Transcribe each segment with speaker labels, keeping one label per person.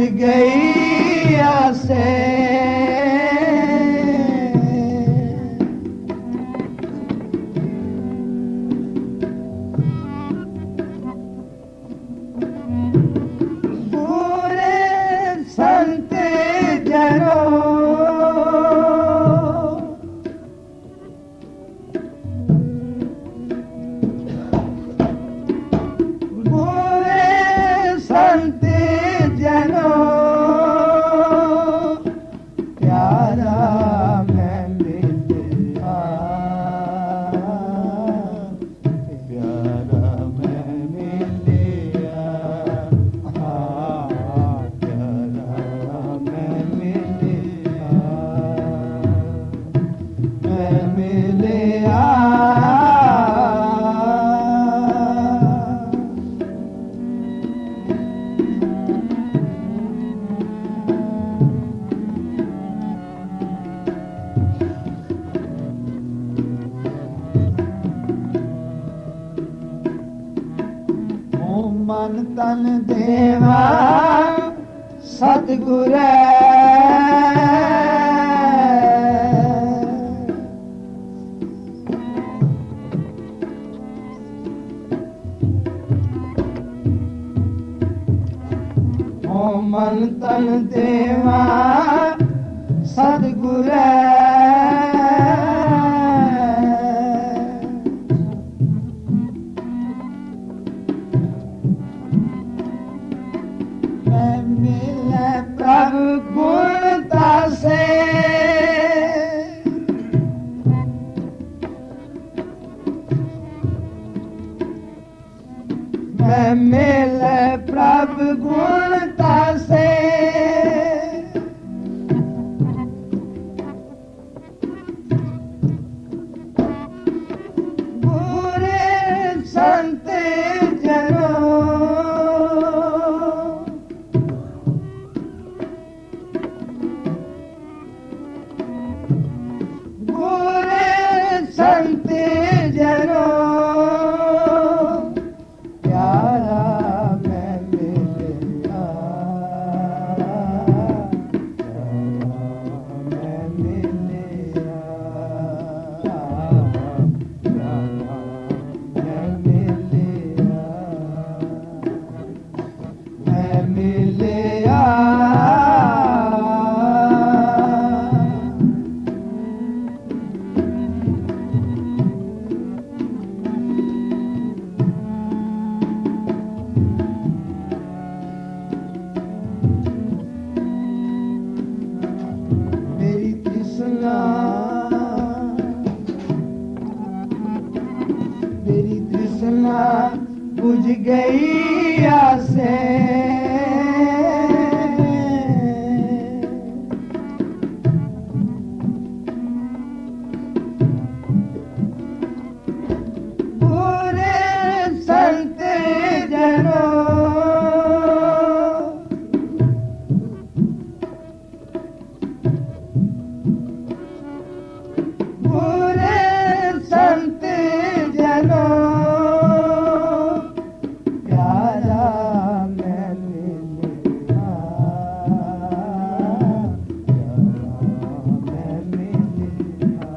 Speaker 1: गई आसे मन तन देवा सतगुर मन तन देवा सतगुर मिले प्रभु गुणता से मैं मिले प्रभु गुणता से बुरे संत जनों संत जनों प्यारा मैं मिलिया मैं मिलिया मैं मिलिया मैं मिलिया मेरी तृष्णा बुझ गई आसे पूरे संत जनों संत जनों प्यारा मैं मिलिया मैं मिलिया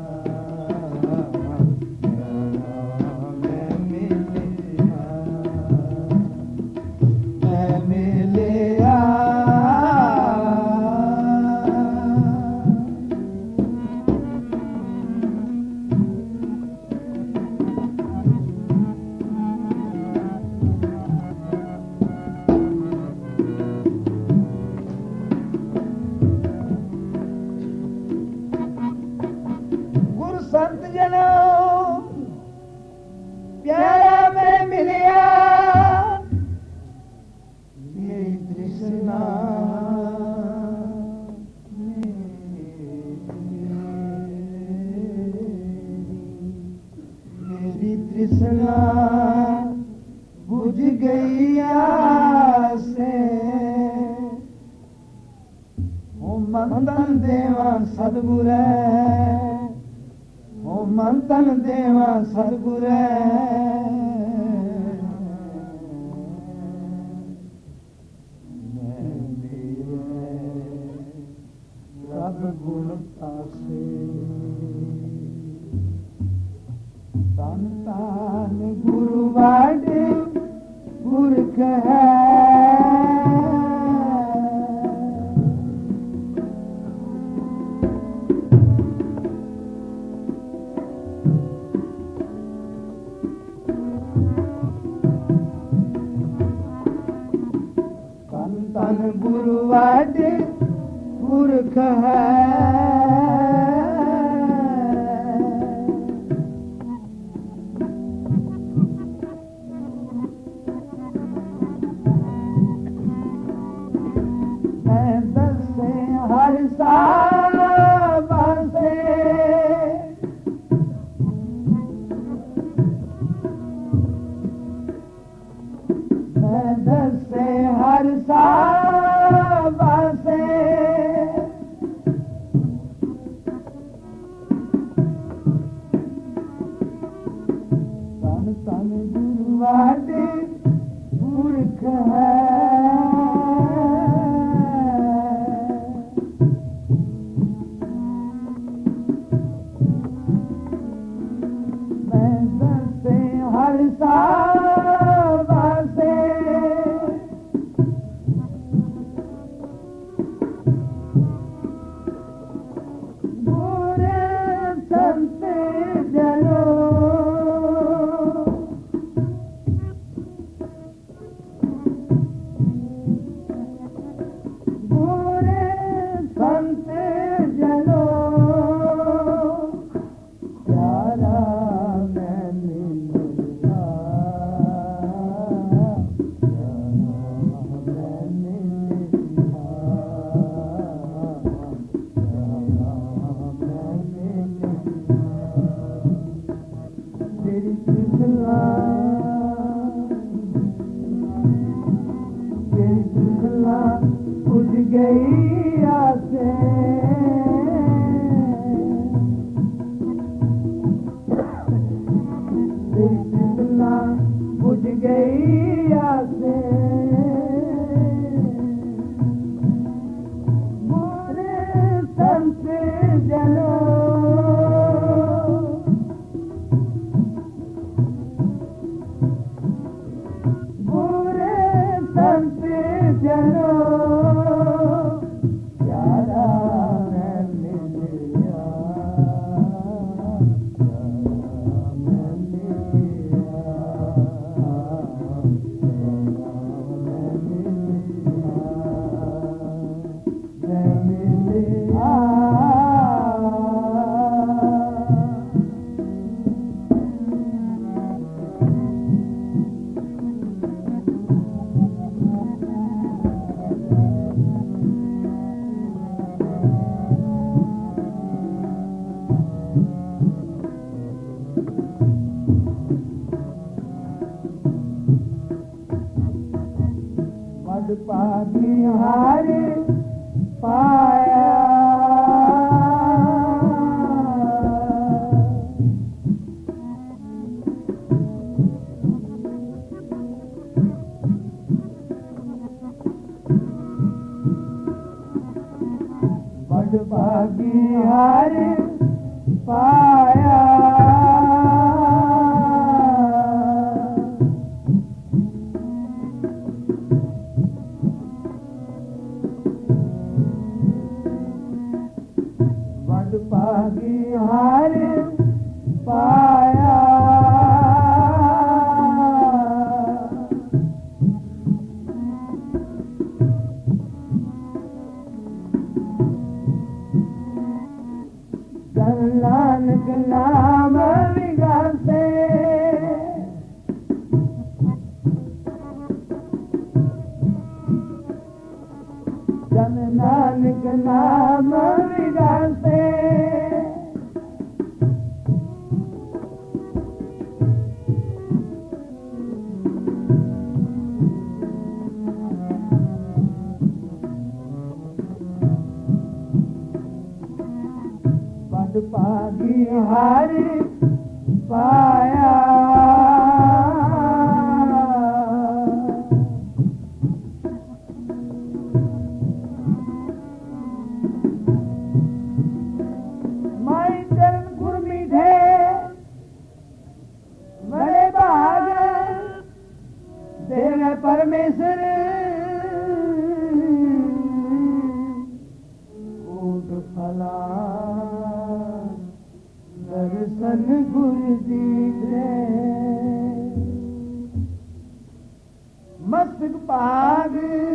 Speaker 1: मैं मिलिया मैं मिलिया संत जनों प्यारा मैं मिलिया मेरी तृष्णा मेरी तृष्णा बुझ गई आसे ओ मंदन देवा सतगुर मन तन देवा सतगुर मैं पुरख है संतन गुरु वाडे पुरख है हर साल बसे मैं दसे हर साल बसे तन तन गुरु वाडे पुरख है हर साल बसे बुरे संत जनो बुरे संत जनो प्यारा बुझ गई आसे बुझ गई आसे बुरे संत जनो बुरे संत जनो प्यारा मैं मिलिया मैं मिलिया मैं मिलिया मद पागी हारे पाया मद पागी हारे पाया पागी हार पाया नानक नाम विगासे जन नानक नाम विगासे पागी हार पाया माई चरण गुरमी थे बड़े भाग तेरे परमेश्वर कूट फला दर्शन गुरु दीजे मस्तक भाग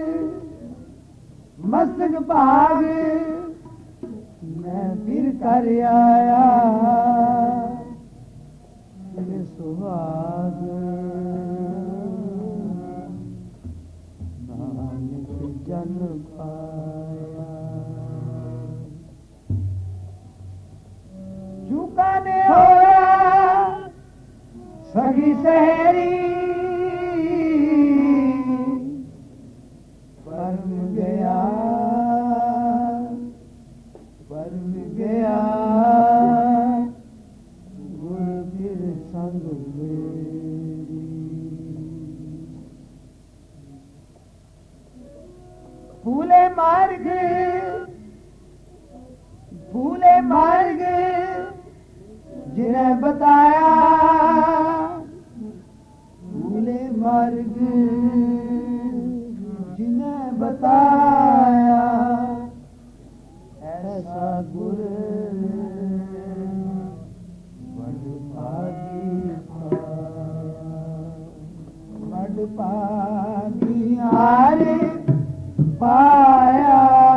Speaker 1: मैं फिर कर आया तेरे सुहाग नानक जन पाया चुकाने होया सगी सहरी गया गुरु फिर संग मेरी फूले मार्ग जिन्हें बताया फूले मार्ग जिन्हें बताया ऐसा गुरु बड़ पागी हारे पाया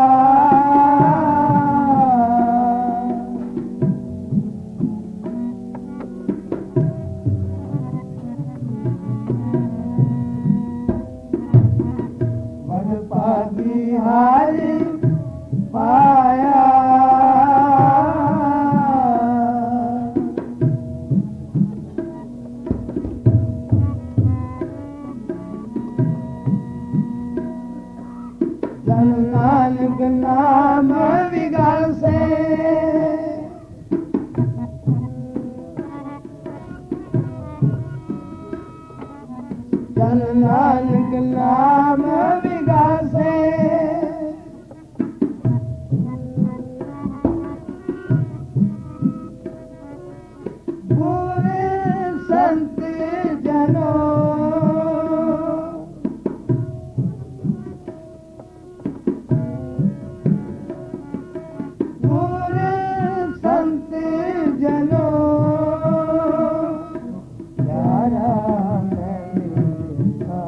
Speaker 1: बड़ पागी हारे पाया जन नानक नाम विगल से जन नानक नाम विगल से संत जनों पूरे संत जनों प्यारा मैंने लिखा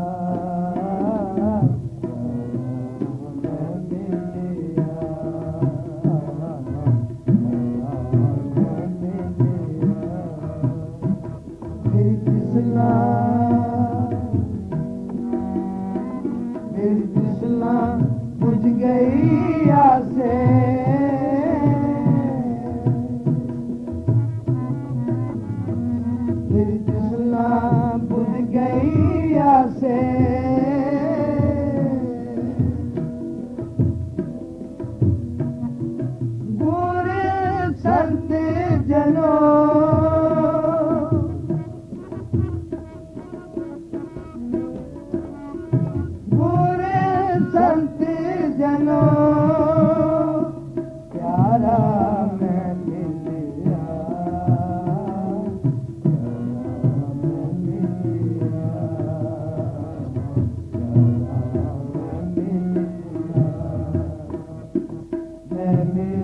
Speaker 1: मेरी तृष्णा बुझ गई आसे मेरी तृष्णा बुझ गई आसे बुरे संत जनों संत जनों प्यारा मैं मिलिया मैं मिलिया